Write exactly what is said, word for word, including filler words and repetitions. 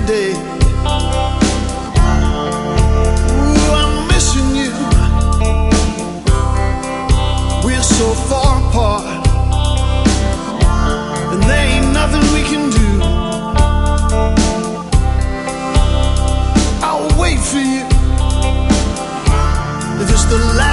day. Ooh, I'm missing you. We're so far apart, and there ain't nothing we can do. I'll wait for you if it's the last